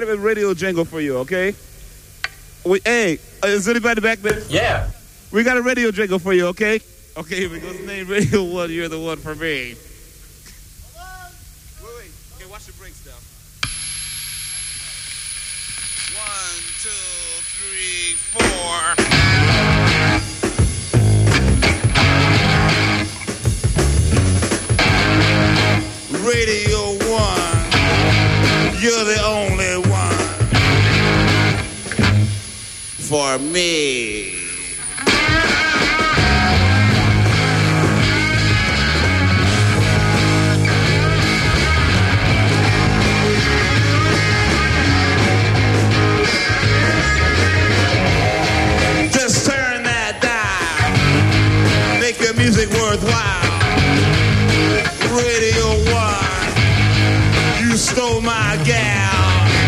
a radio jingle for you, okay? Hey, is anybody back there? Yeah. We got a radio jingle for you, okay? Okay, here we go. Name Radio 1, you're the one for me. Wait. Okay, watch the breaks now. 1, 2, 3, 4. Radio 1, you're the only one for me. Just turn that dial, make your music worthwhile. Radio 1, you stole my gal,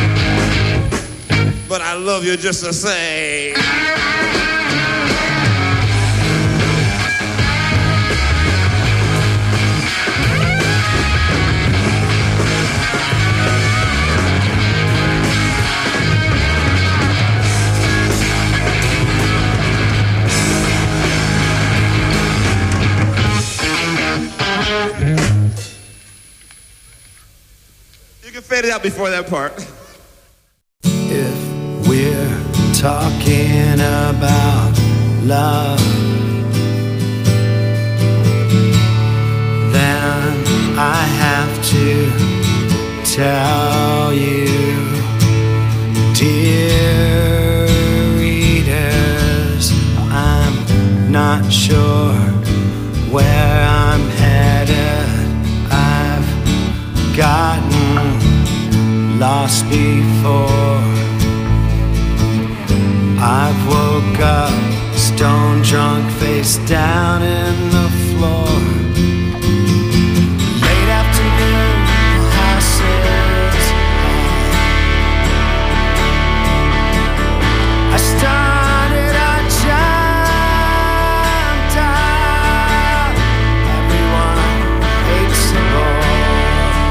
but I love you just the same. You can fade it out before that part. If we're talking about love, then I have to tell you, dear readers, I'm not sure where I'm headed. I've gotten lost before. I've woke up stone drunk, face down in the floor. Late afternoon passes. I started, I jumped out. Everyone hates the Lord.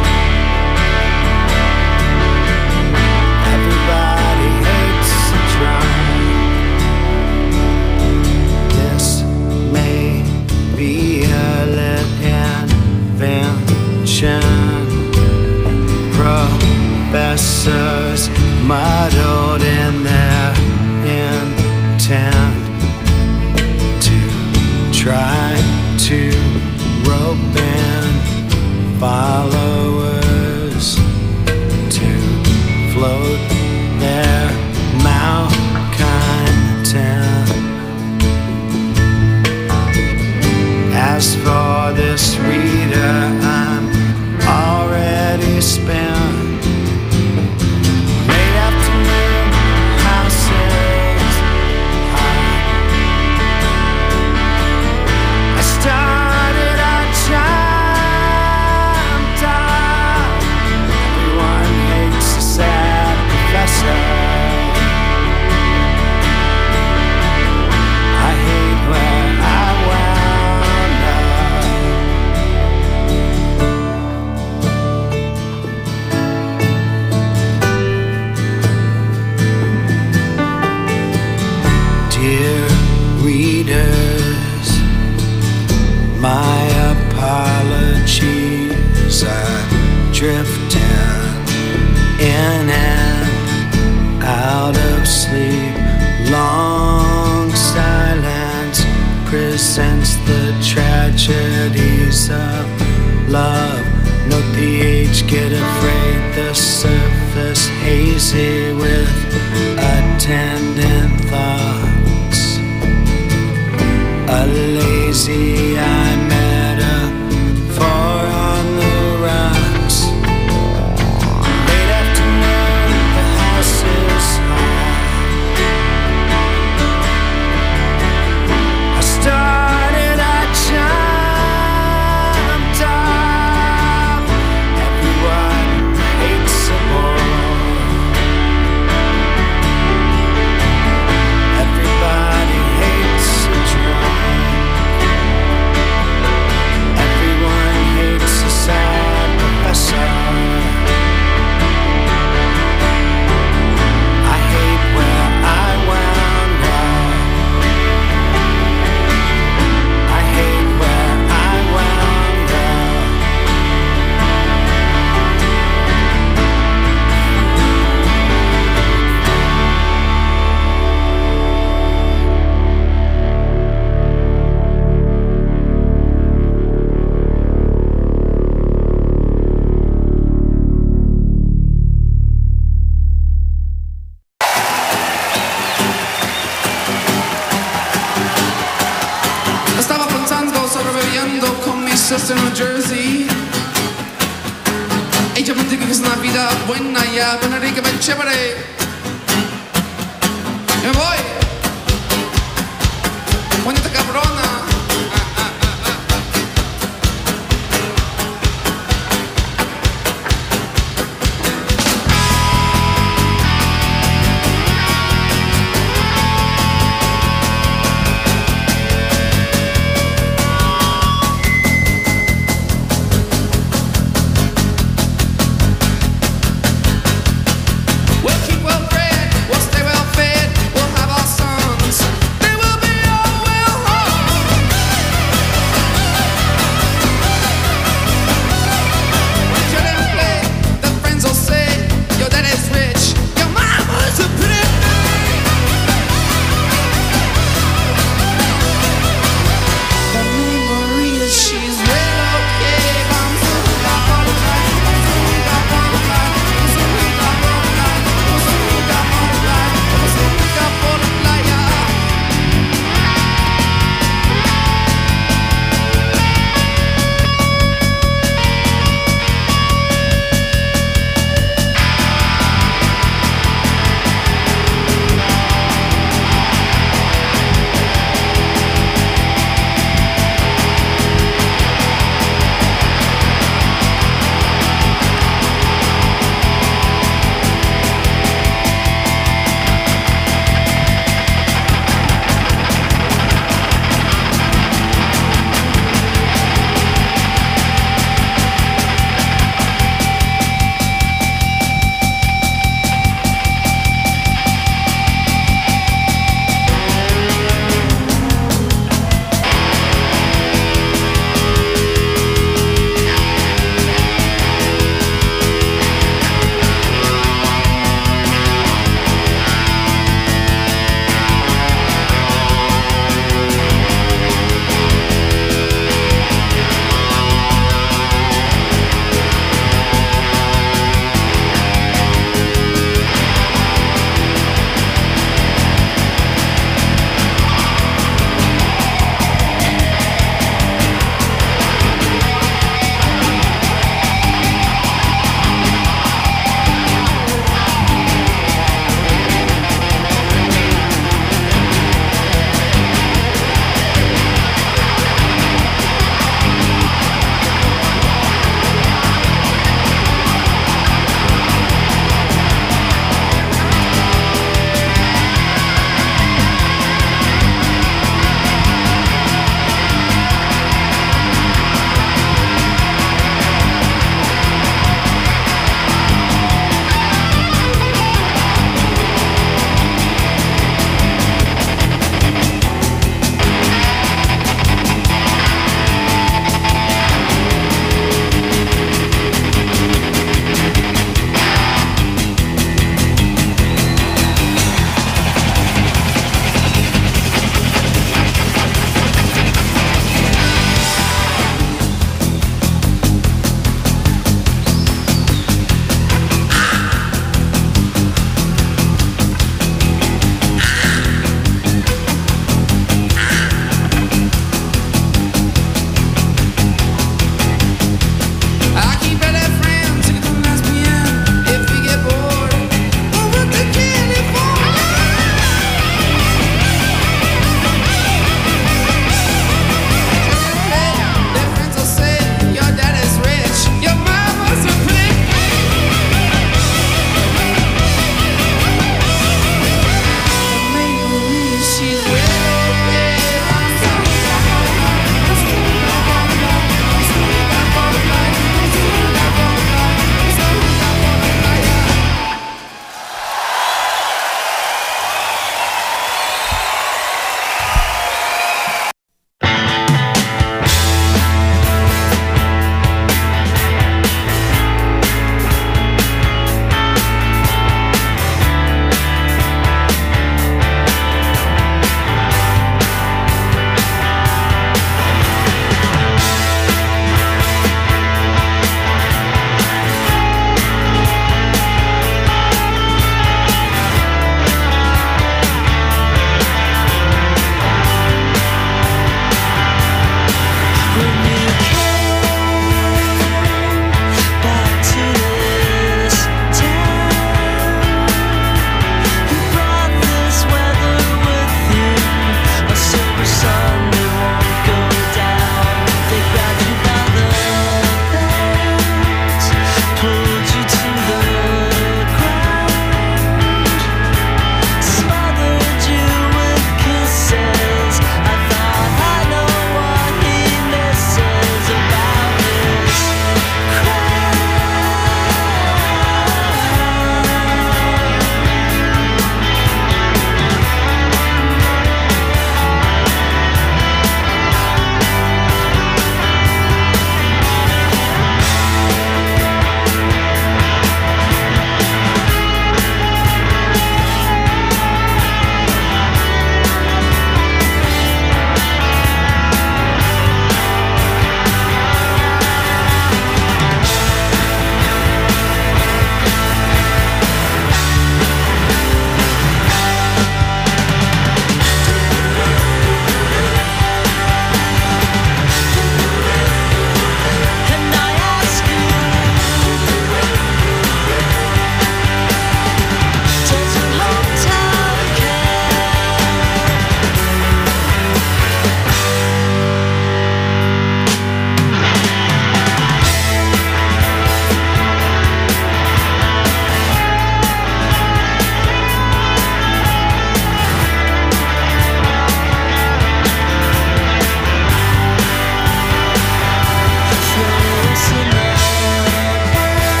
Everybody hates the drum. This may be a lit invention. Professors muddled in their intent to try to rope in followers to float their malcontent. As for this reader, I'm already spent. Late afternoon houses. I started, I jumped out. Everyone hates a sad professor. I hate where I wound up. Dear readers, my apologies. I'm drifting in and out of sleep. Long silence presents the tragedies of love. Note the age, get afraid, the surface hazy with attendant thoughts. A lazy eye metaphor on the rocks. Late afternoon, the house is hot. I started, I jumped up. Everyone hates a bore. Everybody hates a drum. follando con mi sister en New Jersey. Ella me dice que es una vida buena, ya, buena, rica, bien chévere. Y me voy. Bonita cabrona. We'll stay well fed, we'll have our sons. They will be all well home.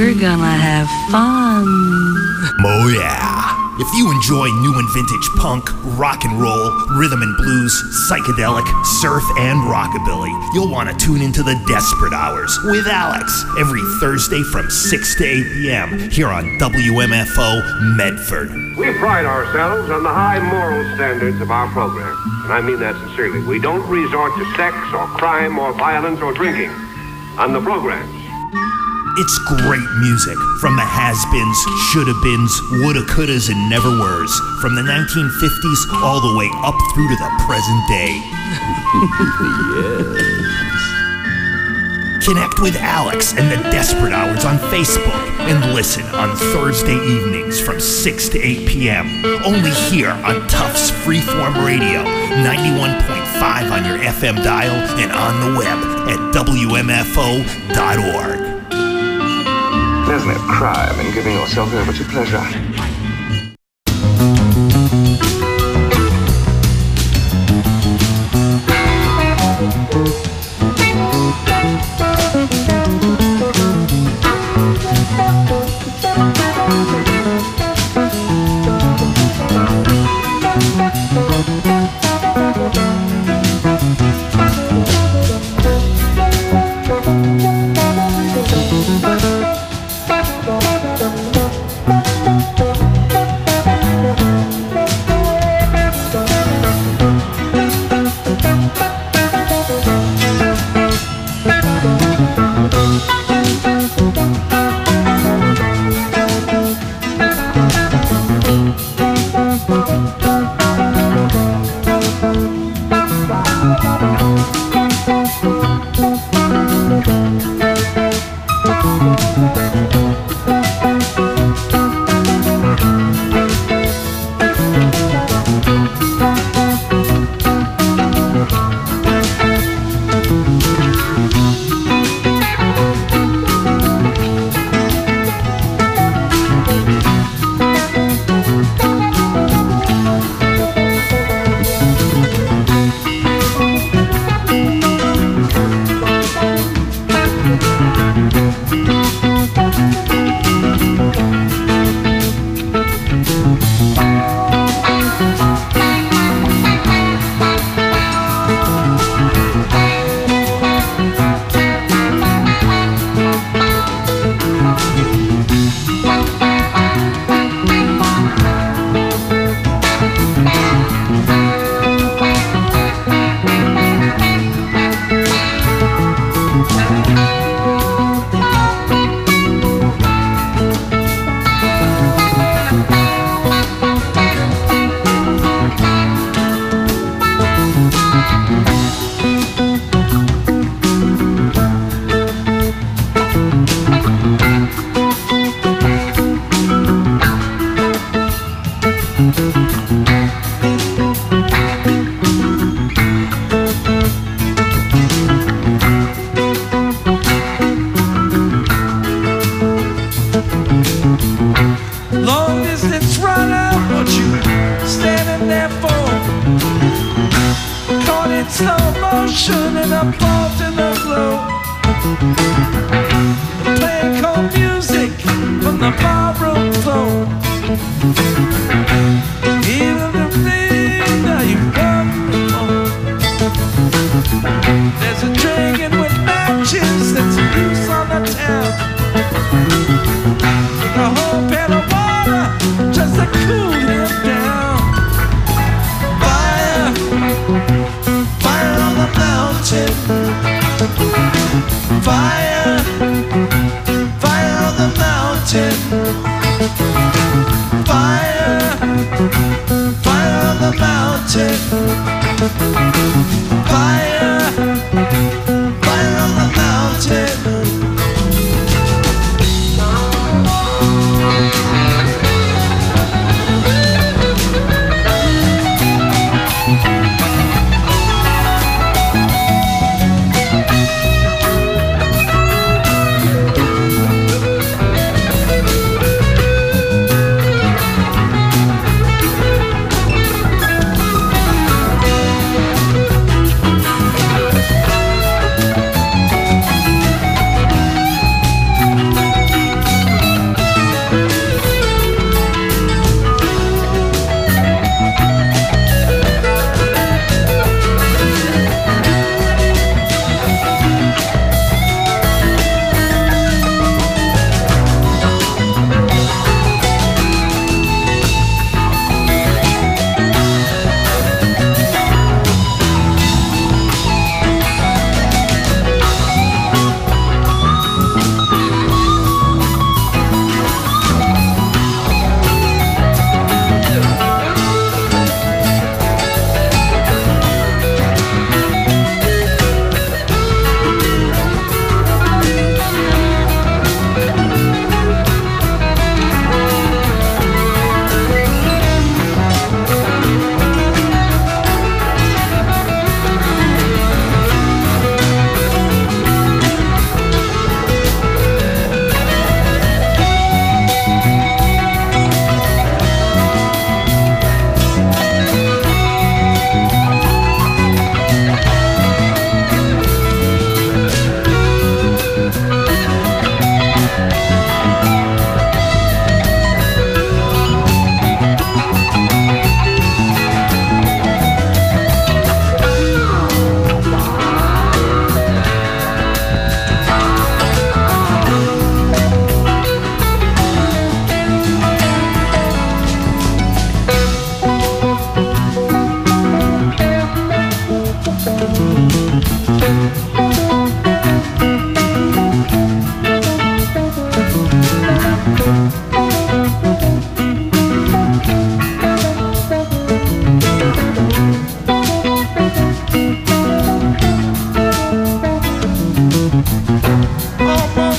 We're gonna have fun. Oh yeah. If you enjoy new and vintage punk, rock and roll, rhythm and blues, psychedelic, surf, and rockabilly, you'll want to tune into the Desperate Hours with Alex every Thursday from 6 to 8 p.m. here on WMFO Medford. We pride ourselves on the high moral standards of our program, and I mean that sincerely. We don't resort to sex or crime or violence or drinking on the programs. It's great music from the has-beens, shoulda-beens, woulda-couldas, and never-weres, from the 1950s all the way up through to the present day. Yes. Connect with Alex and the Desperate Hours on Facebook and listen on Thursday evenings from 6 to 8 p.m. only here on Tufts Freeform Radio, 91.5 on your FM dial and on the web at WMFO.org. There's no crime in giving yourself over to pleasure.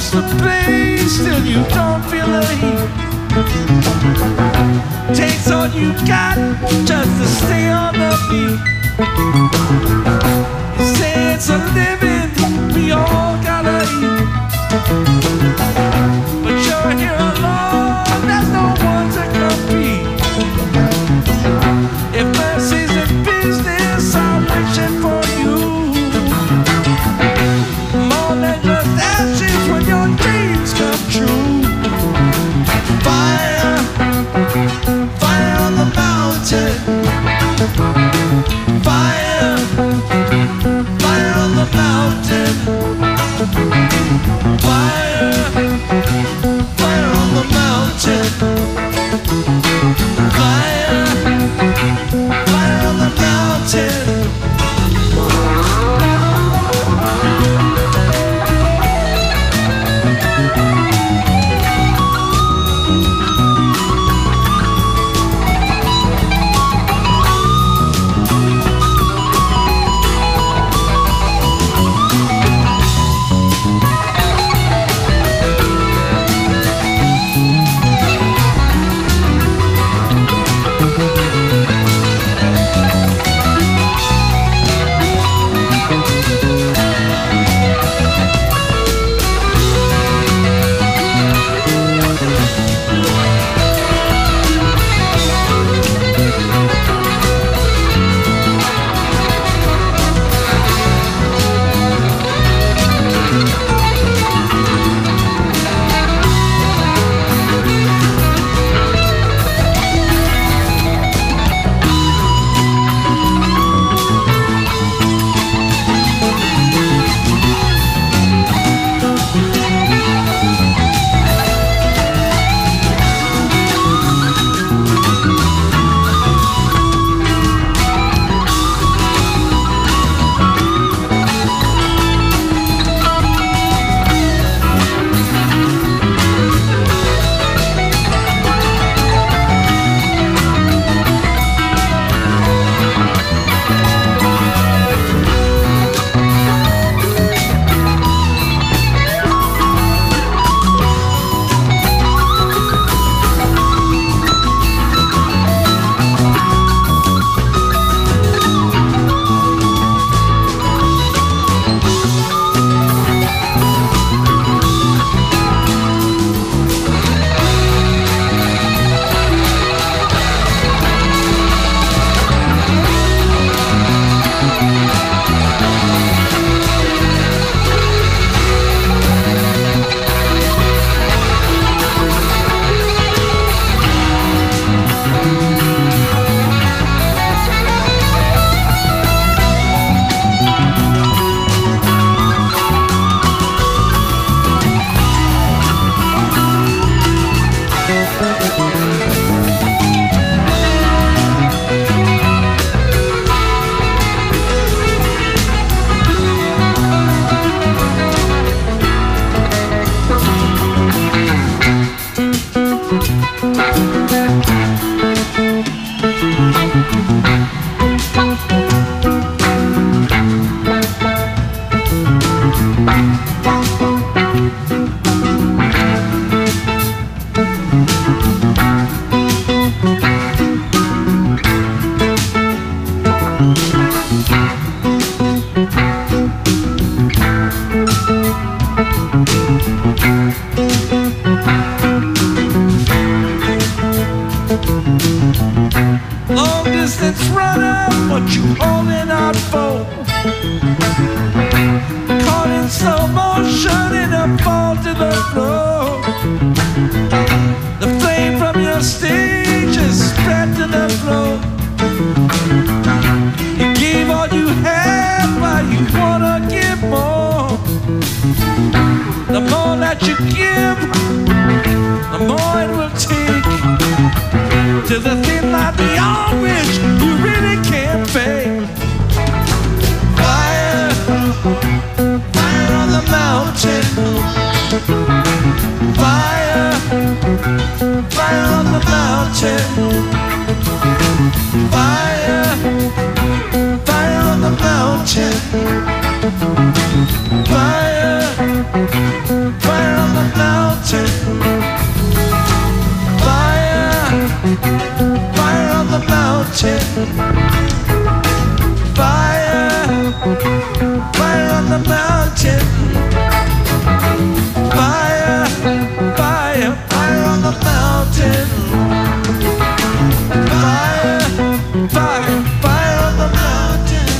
wants to play, still you don't feel the heat. Takes all you got just to stay on the beat. You say it's a living we all gotta eat, but you're here alone, there's no one to compete. If mercy's in business, I'm wishing for you. More than just ashes when your dreams come true. Fire, fire on the mountain. Fire, fire on the mountain. Fire, fire on the mountain. Fire, fire on the mountain. Long distance runner, what you holding out for? Caught in slow motion in a fall to the floor. The flame from your stage is spread to the floor. You gave all you had, but you wanna give more. The more that you give, the more it will take. To the thin line beyond which you really can't fade. Fire, fire on the mountain. Fire, fire on the mountain. Fire, fire on the mountain. Fire. fire on the mountain. Fire, fire on the mountain. Fire, fire on the mountain. Fire, fire, fire on the mountain. Fire, fire, fire on the mountain.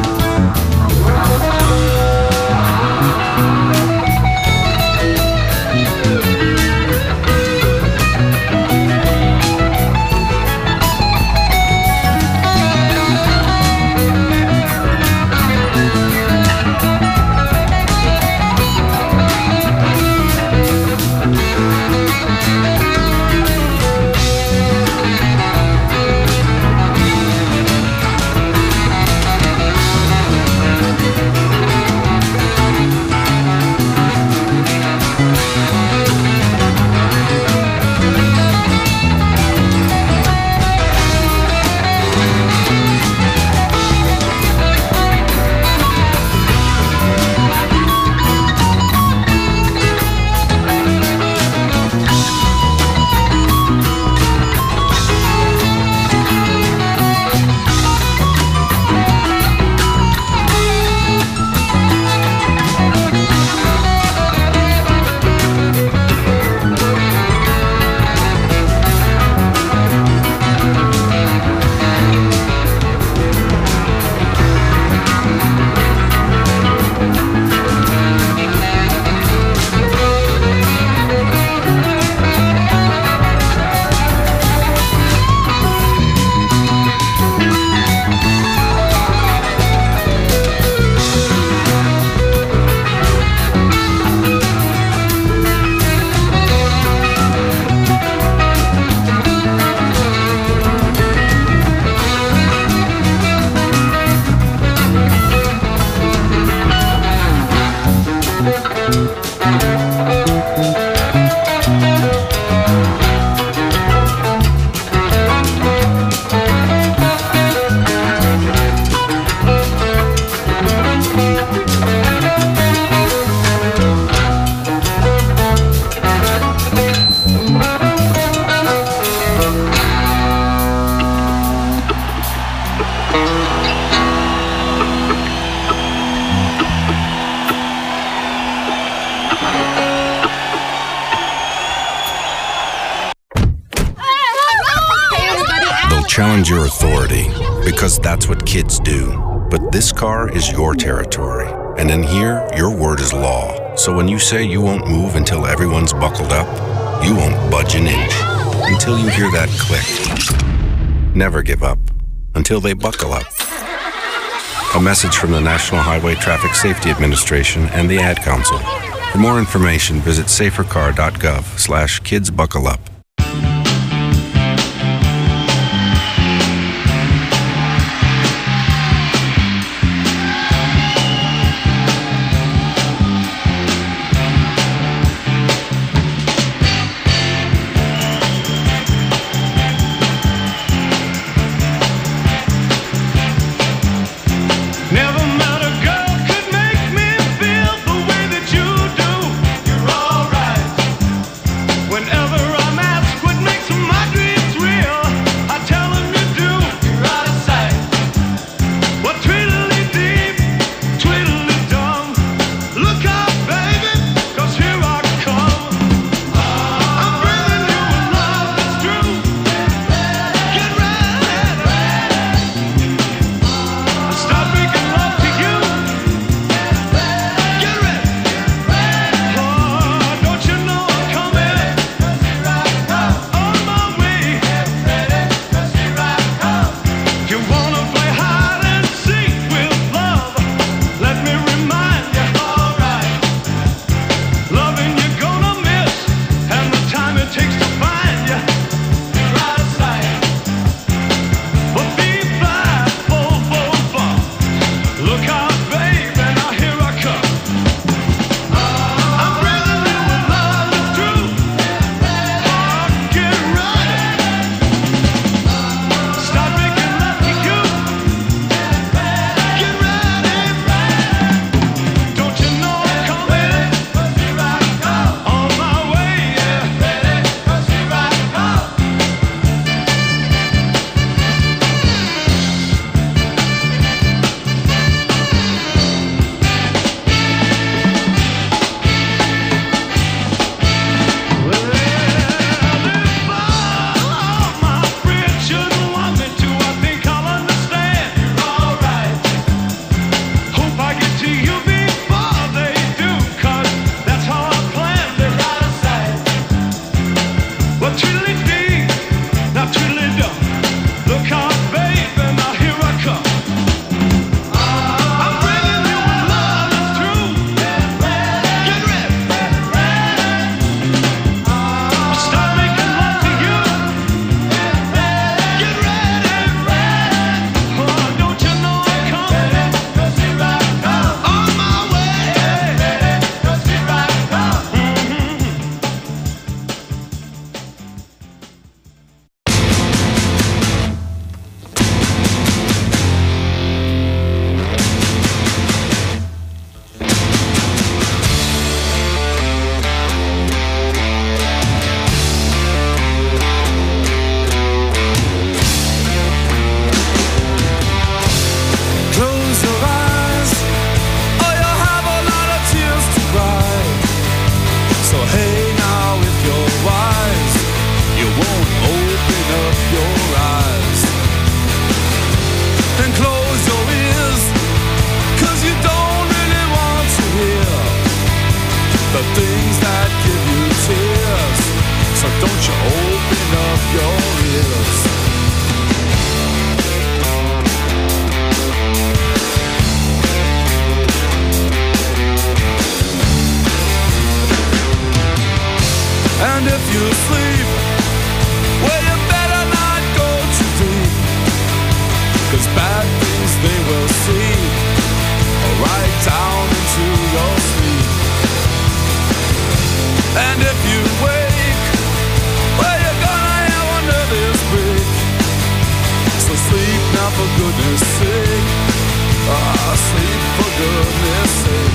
Challenge your authority, because that's what kids do. But this car is your territory, and in here, your word is law. So when you say you won't move until everyone's buckled up, you won't budge an inch until you hear that click. Never give up until they buckle up. A message from the National Highway Traffic Safety Administration and the Ad Council. For more information, visit safercar.gov/kidsbuckleup. Whenever I'm So hey now, if you're wise, you won't open up your eyes and close your ears, 'cause you don't really want to hear the things that give you tears. So don't you open up your ears. And if you sleep, well, you better not go too deep, 'cause bad things they will see right down into your sleep. And if you wake, well, you're gonna have a nervous break. So sleep now for goodness sake. Sleep for goodness sake.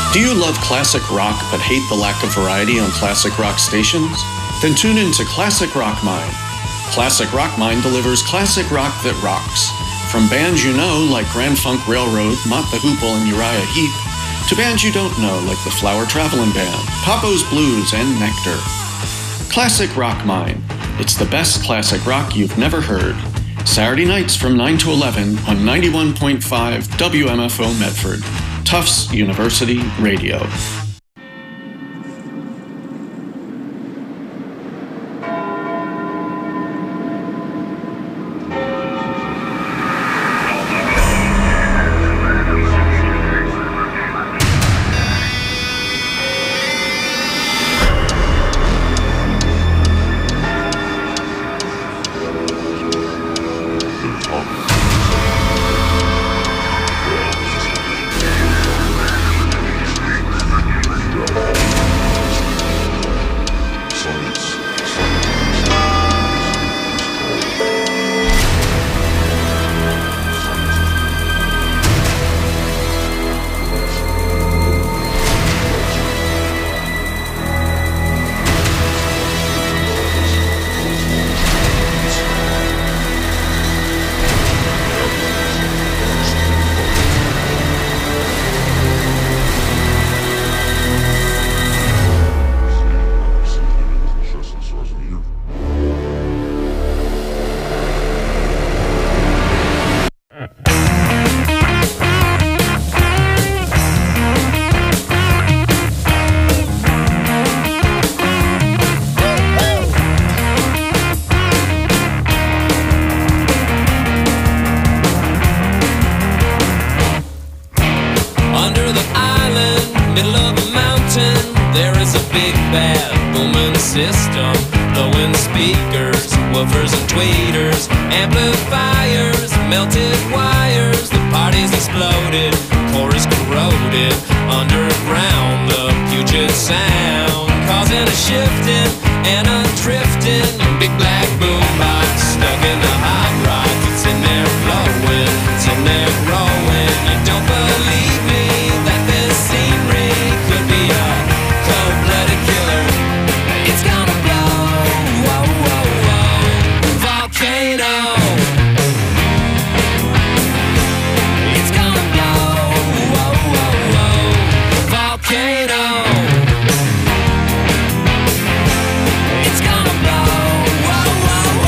Do you love classic rock but hate the lack of variety on classic rock stations? Then tune in to Classic Rock Mind. Classic Rock Mind delivers classic rock that rocks. From bands you know like Grand Funk Railroad, Mott the Hoople, and Uriah Heep, to bands you don't know like the Flower Traveling Band, Papo's Blues, and Nectar. Classic Rock Mind. It's the best classic rock you've never heard. Saturday nights from 9 to 11 on 91.5 WMFO Medford. Tufts University Radio. System, blowing speakers, woofers and tweeters, amplifiers, melted wires, the party's exploded, chorus corroded, underground, the Puget Sound, causing a shifting and a drifting, big black boombox stuck in the hot rods, it's in there flowing, it's in there growing, you don't believe me that this scenery could be a cold-blooded killer. It's gonna blow, whoa, whoa, whoa, volcano. It's gonna blow, whoa, whoa, whoa, volcano. It's gonna blow, whoa, whoa,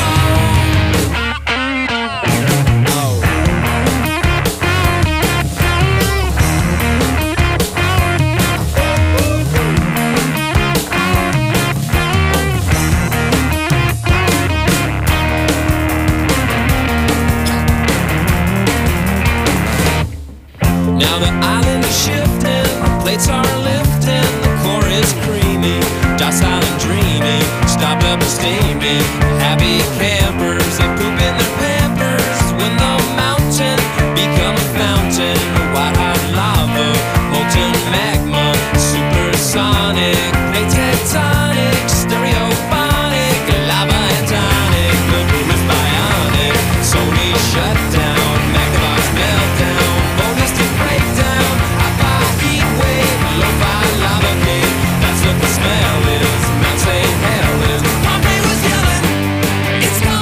now the island is shifting, plates are lifting, the core is creamy, docile and dreamy, stopped up and steamy, happy campers, they poop in their pampers, when the mountain become a fountain, white hot lava, molten magma, supersonic, plate tectonic, stereophonic, lava and tonic, the boom is bionic, Sony shut down, Magnavox meltdown, ballistic breakdown, high-fi heat wave, lo-fi lava cave, that's what the smell is, Mount St. Helens, Pompeii was yelling, it's gone.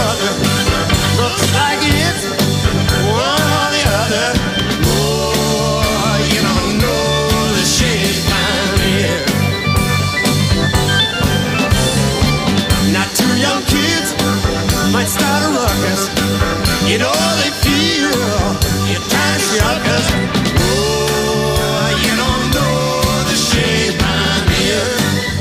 other. Looks like it's one or the other. Oh, you don't know the shade down here. Now two young kids might start a ruckus. You know they feel you're trying to shock us. Oh, you don't know the shade down here.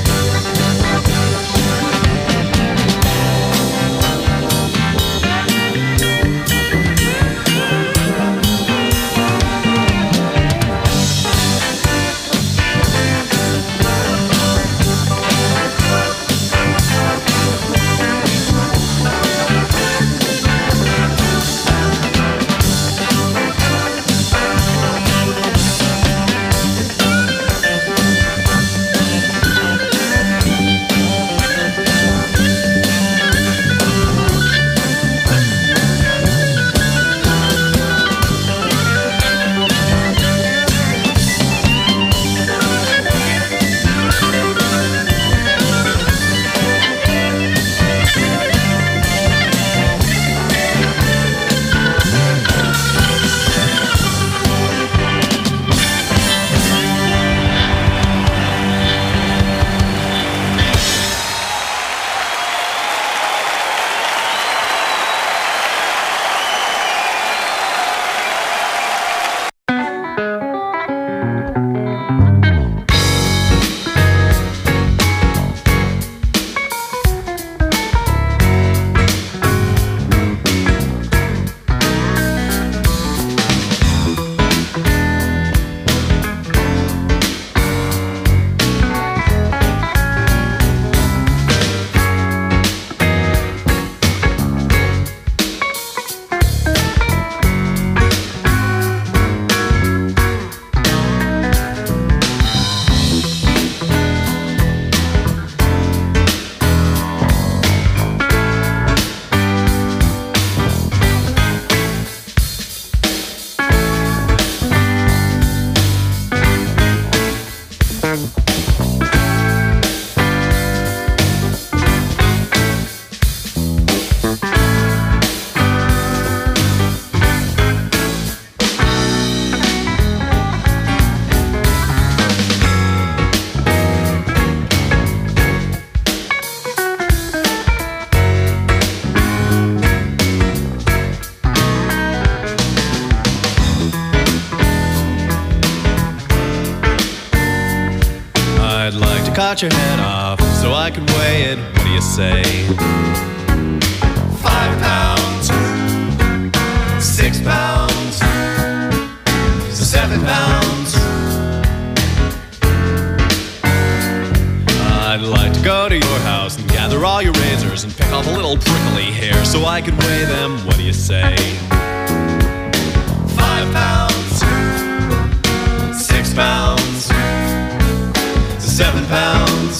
Cut your head off so I can weigh it. What do you say? 5 pounds, 6 pounds, 7 pounds. I'd like to go to your house and gather all your razors and pick off a little prickly hair so I can weigh them. What do you say? 5 pounds, 6 pounds, 7 pounds.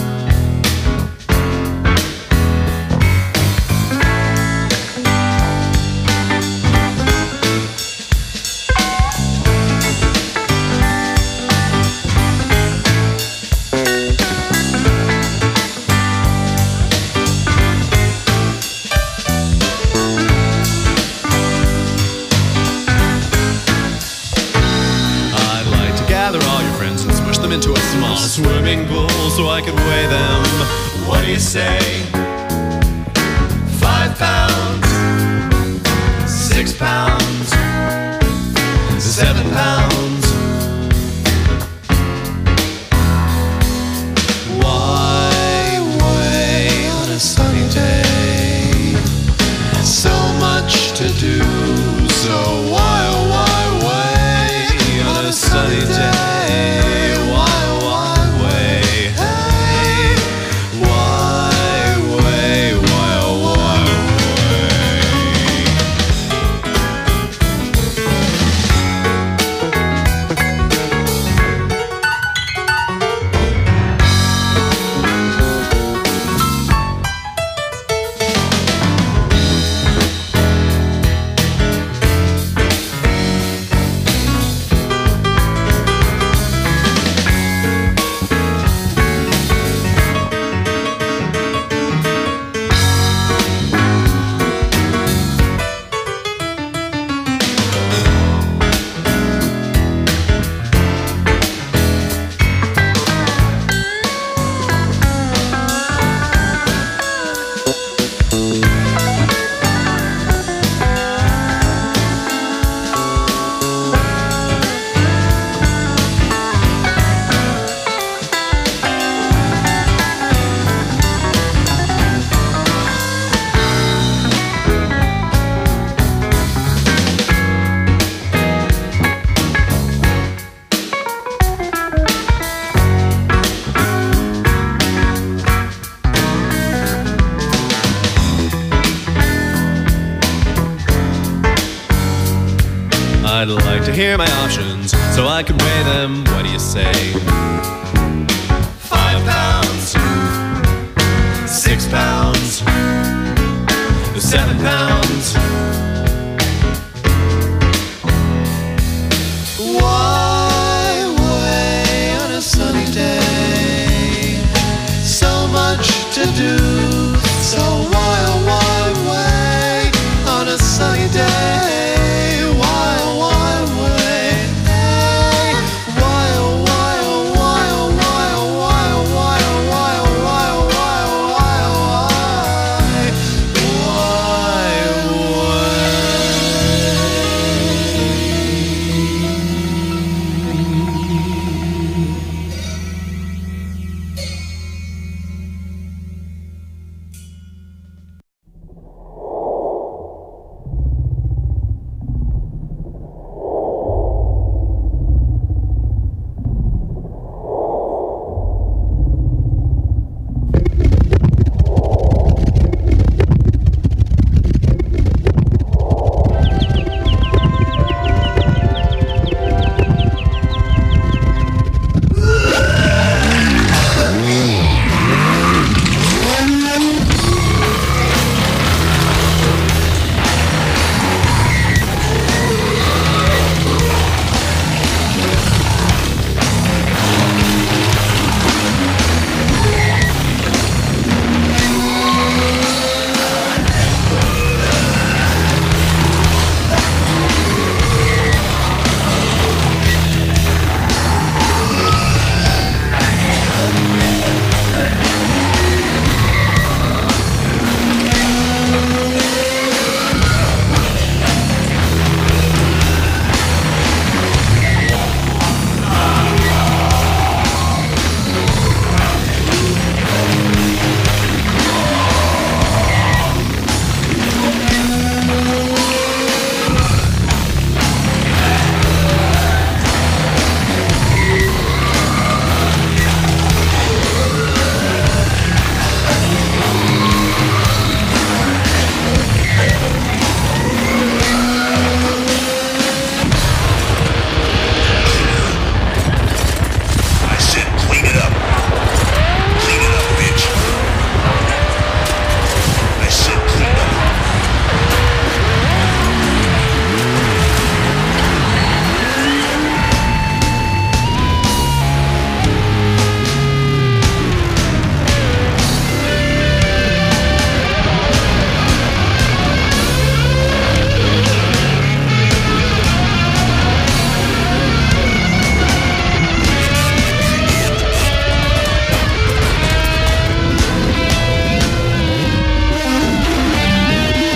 Into a small swimming pool so I could weigh them. What do you say? 5 pounds, 6 pounds, 7 pounds. Why weigh on a sunny day? So much to do. So why weigh on a sunny day? Why weigh? Why I'd like to hear my options so I can weigh them. What do you say? 5 pounds, 6 pounds, 7 pounds.